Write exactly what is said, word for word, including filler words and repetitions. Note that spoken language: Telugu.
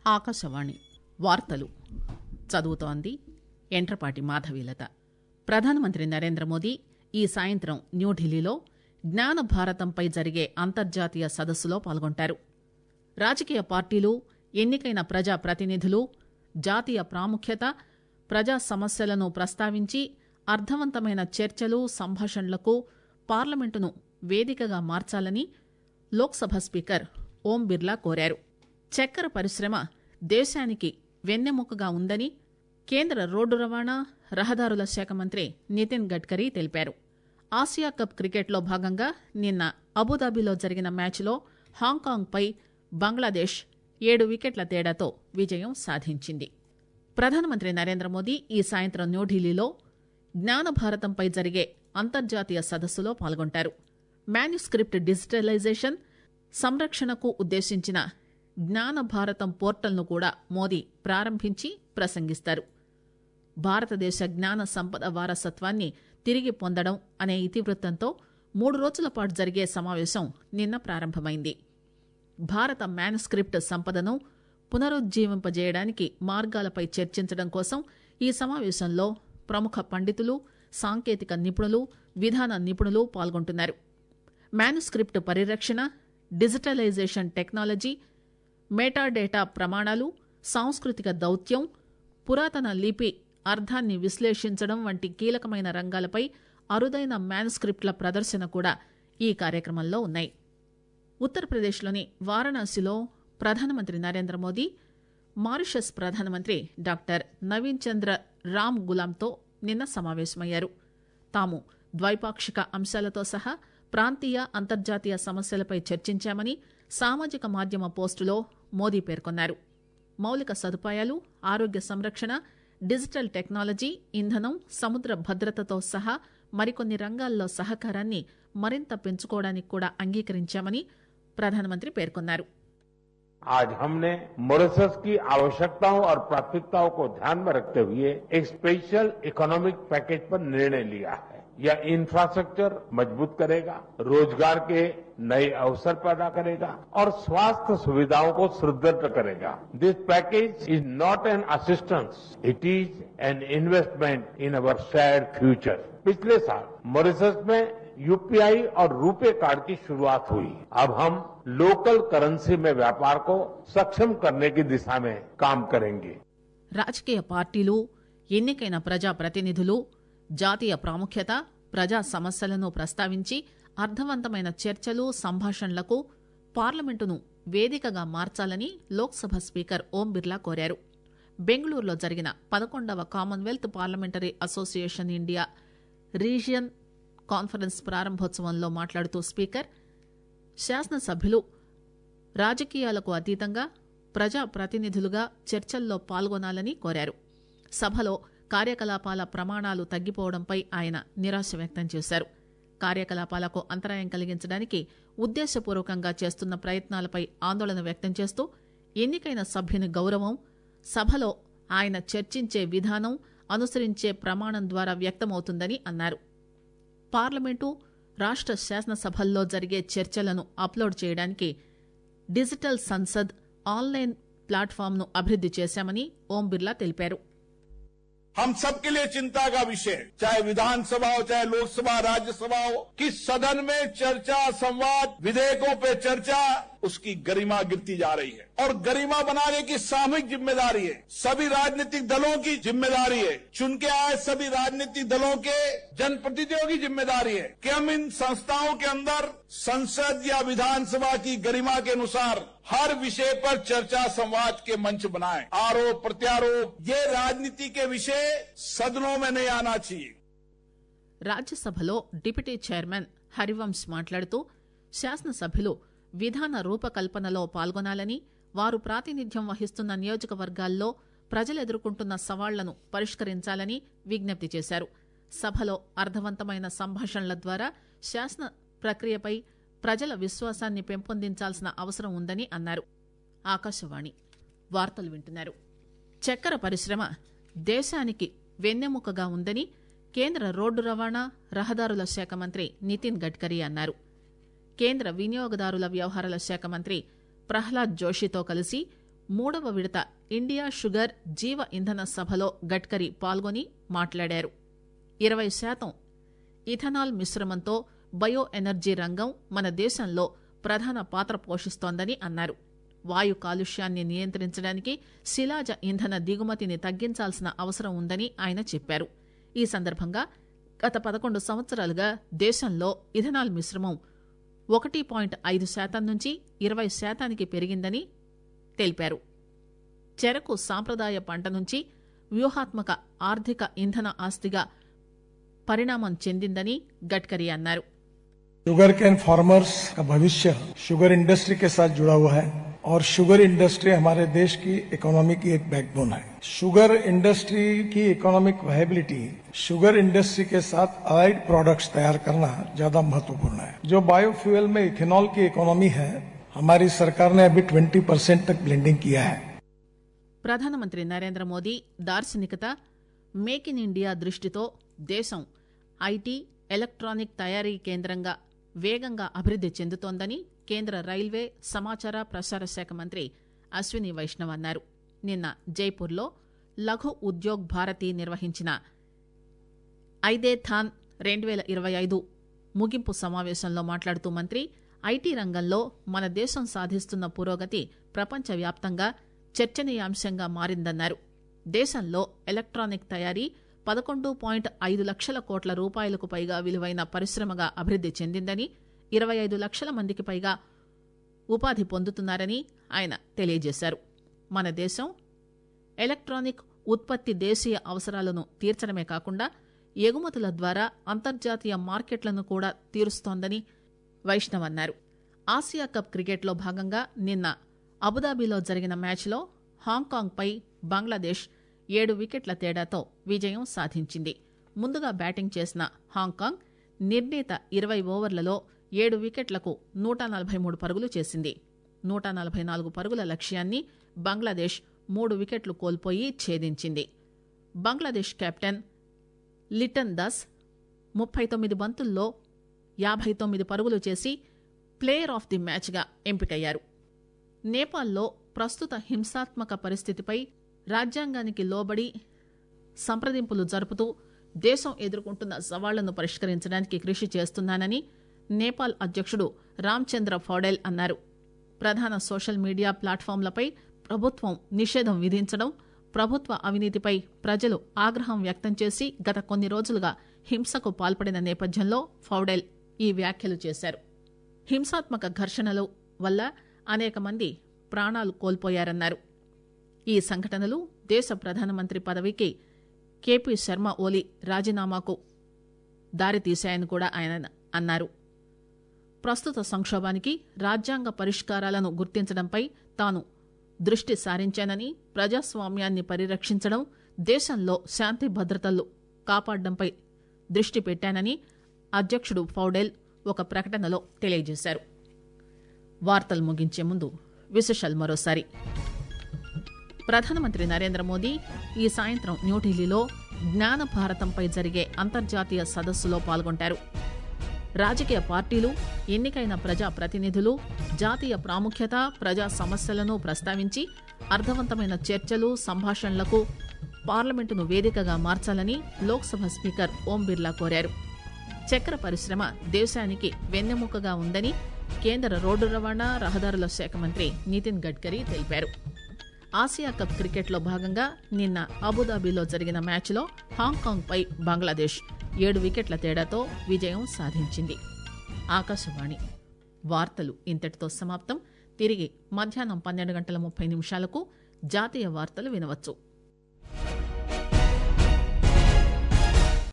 ఆకాశవాణి వార్తలు చదువుతోంది ఎంట్రపాటి మాధవీలత. ప్రధానమంత్రి నరేంద్ర మోదీ ఈ సాయంత్రం న్యూఢిల్లీలో జ్ఞాన భారతంపై జరిగే అంతర్జాతీయ సదస్సులో పాల్గొంటారు. రాజకీయ పార్టీలు, ఎన్నికైన ప్రజా ప్రతినిధులు జాతీయ ప్రాముఖ్యత, ప్రజా సమస్యలను ప్రస్తావించి అర్థవంతమైన చర్చలు, సంభాషణలకు పార్లమెంటును వేదికగా మార్చాలని లోక్సభ స్పీకర్ ఓం బిర్లా కోరారు. చక్కెర పరిశ్రమ దేశానికి వెన్నెముకగా ఉందని కేంద్ర రోడ్డు రవాణా, రహదారుల శాఖ మంత్రి నితిన్ గడ్కరీ తెలిపారు. ఆసియా కప్ క్రికెట్లో భాగంగా నిన్న అబుదాబిలో జరిగిన మ్యాచ్లో హాంకాంగ్పై బంగ్లాదేశ్ ఏడు వికెట్ల తేడాతో విజయం సాధించింది. ప్రధానమంత్రి నరేంద్ర మోదీ ఈ సాయంత్రం న్యూఢిల్లీలో జ్ఞాన భారతంపై జరిగే అంతర్జాతీయ సదస్సులో పాల్గొంటారు. మాన్యుస్క్రిప్ట్ డిజిటలైజేషన్, సంరక్షణకు ఉద్దేశించిన జ్ఞాన భారతం పోర్టల్ను కూడా మోదీ ప్రారంభించి ప్రసంగిస్తారు. భారతదేశ జ్ఞాన సంపద వారసత్వాన్ని తిరిగి పొందడం అనే ఇతివృత్తంతో మూడు రోజుల పాటు జరిగే సమావేశం నిన్న ప్రారంభమైంది. భారత మాన్యుస్క్రిప్ట్ సంపదను పునరుజ్జీవింపజేయడానికి మార్గాలపై చర్చించడం కోసం ఈ సమావేశంలో ప్రముఖ పండితులు, సాంకేతిక నిపుణులు, విధాన నిపుణులు పాల్గొంటున్నారు. మాన్యుస్క్రిప్ట్ పరిరక్షణ, డిజిటలైజేషన్ టెక్నాలజీ, మెటాడేటా ప్రమాణాలు, సాంస్కృతిక దౌత్యం, పురాతన లిపి అర్థాన్ని విశ్లేషించడం వంటి కీలకమైన రంగాలపై అరుదైన మాన్యుస్క్రిప్ట్ల ప్రదర్శన కూడా ఈ కార్యక్రమంలో ఉన్నాయి. ఉత్తరప్రదేశ్లోని వారణాసిలో ప్రధానమంత్రి నరేంద్ర మోదీ మారిషస్ ప్రధానమంత్రి డాక్టర్ నవీన్ చంద్ర రామ్ గులాంతో నిన్న సమావేశమయ్యారు. తాము ద్వైపాక్షిక అంశాలతో సహా ప్రాంతీయ, అంతర్జాతీయ సమస్యలపై చర్చించామని సామాజిక మాధ్యమ పోస్టులో మోదీ పేర్కొన్నారు. మౌలిక సదుపాయాలు, ఆరోగ్య సంరక్షణ, డిజిటల్ టెక్నాలజీ, ఇంధనం, సముద్ర భద్రతతో సహా మరికొన్ని రంగాల్లో సహకారాన్ని మరింత పెంచుకోవడానికి కూడా అంగీకరించామని ప్రధానమంత్రి పేర్కొన్నారు. आज हमने मॉरिशस की आवश्यकताओं और प्राथमिकताओं को ध्यान में रखते हुए एक स्पेशल इकोनॉमिक पैकेज पर निर्णय लिया है. यह इंफ्रास्ट्रक्चर मजबूत करेगा, रोजगार के नए अवसर पैदा करेगा और स्वास्थ्य सुविधाओं को सुदृढ़ करेगा. This package is not an assistance, it is an investment in our shared future. पिछले साल मॉरिशस में यूपीआई और रुपे कार्ड की शुरुआत हुई. अब हम लोकल करेंसी में व्यापार को सक्षम करने की दिशा में काम करेंगे. రాజకీయ పార్టీలు, ఎన్నికైన ప్రజా ప్రతినిధులు జాతీయ ప్రాముఖ్యత, ప్రజా సమస్యలను ప్రస్తావించి అర్థవంతమైన చర్చలు, సంభాషణలకు పార్లమెంటును వేదికగా మార్చాలని లోక్సభ స్పీకర్ ఓం బిర్లా కోరారు. బెంగళూరులో జరిగిన పదకొండవ Commonwealth parliamentary association India region conference ప్రారంభోత్సవంలో మాట్లాడుతూ స్పీకర్ శాసనసభ్యులు రాజకీయాలకు అతీతంగా ప్రజా ప్రతినిధులుగా చర్చల్లో పాల్గొనాలని కోరారు. సభలో కార్యకలాపాల ప్రమాణాలు తగ్గిపోవడంపై ఆయన నిరాశ వ్యక్తం చేశారు. కార్యకలాపాలకు అంతరాయం కలిగించడానికి ఉద్దేశపూర్వకంగా చేస్తున్న ప్రయత్నాలపై ఆందోళన వ్యక్తం చేస్తూ ఎన్నికైన సభ్యుని గౌరవం సభలో ఆయన చర్చించే విధానం, అనుసరించే ప్రమాణం ద్వారా వ్యక్తమవుతుందని అన్నారు. పార్లమెంటు, రాష్ట శాసనసభల్లో జరిగే చర్చలను అప్లోడ్ చేయడానికి డిజిటల్ సంసద్ ఆన్లైన్ ప్లాట్ఫామ్ ను అభివృద్ది చేశామని ఓం బిర్లా తెలిపారు. हम सबके लिए चिंता का विषय, चाहे विधानसभा हो, चाहे लोकसभा, राज्यसभा हो, कि सदन में चर्चा, संवाद, विधेयकों पे चर्चा, उसकी गरिमा गिरती जा रही है और गरिमा बनाने की सामूहिक जिम्मेदारी है. सभी राजनीतिक दलों की जिम्मेदारी है, चुन के आए सभी राजनीतिक दलों के जनप्रतिनिधियों की जिम्मेदारी है कि हम इन संस्थाओं के अंदर संसद या विधानसभा की गरिमा के अनुसार हर विषय पर चर्चा, संवाद के मंच बनाएं. आरोप प्रत्यारोप ये राजनीति के विषय सदनों में नहीं आना चाहिए. రాజ్యసభలో డిప్యూటీ చైర్మన్ హరివంశ్ మాట్లాడుతూ శాసనసభ్యులు విధాన రూపకల్పనలో పాల్గొనాలని, వారు ప్రాతినిధ్యం వహిస్తున్న నియోజకవర్గాల్లో ప్రజలు ఎదుర్కొంటున్న సవాళ్లను పరిష్కరించాలని విజ్ఞప్తి చేశారు. సభలో అర్థవంతమైన సంభాషణల ద్వారా శాసన ప్రక్రియపై ప్రజల విశ్వాసాన్ని పెంపొందించాల్సిన అవసరం ఉందని అన్నారు. ఆకాశవాణి వార్తలు వింటున్నారు. చక్కెర పరిశ్రమ దేశానికి వెన్నెముకగా ఉందని కేంద్ర రోడ్డు రవాణా, రహదారుల శాఖ మంత్రి నితిన్ గడ్కరీ అన్నారు. కేంద్ర వినియోగదారుల వ్యవహారాల శాఖ మంత్రి ప్రహ్లాద్ జోషితో కలిసి మూడవ విడత ఇండియా షుగర్ జీవ ఇంధన సభలో గడ్కరీ పాల్గొని మాట్లాడారు. ఇరవై శాతం ఇథనాల్ మిశ్రమంతో బయో ఎనర్జీ రంగం మన దేశంలో ప్రధాన పాత్ర పోషిస్తోందని అన్నారు. వాయు కాలుష్యాన్ని నియంత్రించడానికి శిలాజ ఇంధన దిగుమతిని తగ్గించాల్సిన అవసరం ఉందని ఆయన చెప్పారు. ఈ సందర్భంగా గత పదకొండు సంవత్సరాలుగా దేశంలో ఇథనాల్ మిశ్రమం ఒకటి పాయింట్ ఐదు శాతం నుంచి ఇరవై శాతానికి పెరిగిందని తెలిపారు. చెరకు సాంప్రదాయ పంట నుంచి వ్యూహాత్మక ఆర్థిక ఇంధన ఆస్తిగా పరిణామం చెందిందని గడ్కరీ అన్నారు. शुगर कैन फार्मर्स का भविष्य शुगर इंडस्ट्री के साथ जुड़ा हुआ है और शुगर इंडस्ट्री हमारे देश की इकोनॉमी की एक बैकबोन है. शुगर इंडस्ट्री की इकोनॉमिक वायबिलिटी शुगर इंडस्ट्री के साथ अलाइड प्रोडक्ट्स तैयार करना ज्यादा महत्वपूर्ण है. जो बायोफ्यूल में इथेनॉल की इकोनॉमी है, हमारी सरकार ने अभी ट्वेंटी परसेंट तक ब्लेंडिंग किया है. ప్రధానమంత్రి నరేంద్ర మోదీ దార్శనికత, మేక్ ఇన్ ఇండియా దృష్టితో దేశం ఐటీ, ఎలక్ట్రానిక్ తయారీ కేంద్రంగా వేగంగా అభివృద్ది చెందుతోందని కేంద్ర రైల్వే, సమాచార ప్రసార శాఖ మంత్రి అశ్విని వైష్ణవ్ అన్నారు. నిన్న జైపూర్లో లఘు ఉద్యోగ్ భారతి నిర్వహించిన ఐదేథాన్ రెండు పేల ఇరవై ఐదు ముగింపు సమావేశంలో మాట్లాడుతూ మంత్రి ఐటీ రంగంలో మన దేశం సాధిస్తున్న పురోగతి ప్రపంచవ్యాప్తంగా చర్చనీయాంశంగా మారిందన్నారు. దేశంలో ఎలక్ట్రానిక్ తయారీ పదకొండు పాయింట్ ఐదు లక్షల కోట్ల రూపాయలకు పైగా విలువైన పరిశ్రమగా అభివృద్ది చెందిందని, ఇరవై ఐదు లక్షల మందికి పైగా ఉపాధి పొందుతున్నారని ఆయన తెలియజేశారు. మన దేశం ఎలక్ట్రానిక్ ఉత్పత్తి దేశీయ అవసరాలను తీర్చడమే కాకుండా ఎగుమతుల ద్వారా అంతర్జాతీయ మార్కెట్లను కూడా తీరుస్తోందని వైష్ణవ్ అన్నారు. ఆసియా కప్ క్రికెట్లో భాగంగా నిన్న అబుదాబిలో జరిగిన మ్యాచ్లో హాంకాంగ్ పై బంగ్లాదేశ్ ఏడు వికెట్ల తేడాతో విజయం సాధించింది. ముందుగా బ్యాటింగ్ చేసిన హాంకాంగ్ నిర్ణీత ఇరవై ఓవర్లలో ఏడు వికెట్లకు నూట నలభై మూడు పరుగులు చేసింది. నూట నలభై నాలుగు పరుగుల లక్ష్యాన్ని బంగ్లాదేశ్ మూడు వికెట్లు కోల్పోయి ఛేదించింది. బంగ్లాదేశ్ కెప్టెన్ లిటన్ దాస్ ముప్పై తొమ్మిది బంతుల్లో యాభై తొమ్మిది పరుగులు చేసి ప్లేయర్ ఆఫ్ ది మ్యాచ్గా ఎంపికయ్యారు. నేపాల్లో ప్రస్తుత హింసాత్మక పరిస్థితిపై రాజ్యాంగానికి లోబడి సంప్రదింపులు జరుపుతూ దేశం ఎదుర్కొంటున్న సవాళ్లను పరిష్కరించడానికి కృషి చేస్తున్నానని నేపాల్ అధ్యక్షుడు రామ్చంద్ర ఫౌడెల్ అన్నారు. ప్రధాన సోషల్ మీడియా ప్లాట్ఫామ్లపై ప్రభుత్వం నిషేధం విధించడం, ప్రభుత్వ అవినీతిపై ప్రజలు ఆగ్రహం వ్యక్తం చేసి గత కొన్ని రోజులుగా హింసకు పాల్పడిన నేపథ్యంలో ఫౌడెల్ ఈ వ్యాఖ్యలు చేశారు. హింసాత్మక ఘర్షణల వల్ల అనేక మంది ప్రాణాలు కోల్పోయారన్నారు. ఈ సంఘటనలు దేశ ప్రధానమంత్రి పదవికి కేపీ శర్మ ఓలీ రాజీనామాకు దారితీశాయని కూడా ఆయన అన్నారు. ప్రస్తుత సంక్షోభానికి రాజ్యాంగ పరిష్కారాలను గుర్తించడంపై తాను దృష్టి సారించానని, ప్రజాస్వామ్యాన్ని పరిరక్షించడం, దేశంలో శాంతి భద్రతలు కాపాడడంపై దృష్టి పెట్టానని అధ్యక్షుడు ఫౌడెల్ ఒక ప్రకటనలో తెలియజేశారు. వార్తలు ముగించే ముందు విశేషాలు మరోసారి. ప్రధానమంత్రి నరేంద్ర మోదీ ఈ సాయంత్రం న్యూఢిల్లీలో జ్ఞాన భారతంపై జరిగే అంతర్జాతీయ సదస్సులో పాల్గొంటారు. రాజకీయ పార్టీలు, ఎన్నికైన ప్రజా ప్రతినిధులు జాతీయ ప్రాముఖ్యత, ప్రజా సమస్యలను ప్రస్తావించి అర్థవంతమైన చర్చలు, సంభాషణలకు పార్లమెంటును వేదికగా మార్చాలని లోక్సభ స్పీకర్ ఓం బిర్లా కోరారు. చక్కెర పరిశ్రమ దేశానికి వెన్నెముకగా ఉందని కేంద్ర రోడ్డు రవాణా, రహదారుల శాఖ మంత్రి నితిన్ గడ్కరీ తెలిపారు. ఆసియా కప్ క్రికెట్లో భాగంగా నిన్న అబుదాబిలో జరిగిన మ్యాచ్లో హాంకాంగ్ పై బంగ్లాదేశ్ ఏడు వికెట్ల తేడాతో విజయం సాధించింది. ఆకాశవాణి వార్తలు ఇంతటితో సమాప్తం. తిరిగి మధ్యాహ్నం పన్నెండు గంటల ముప్పై నిమిషాలకు జాతీయ వార్తలు వినవచ్చు.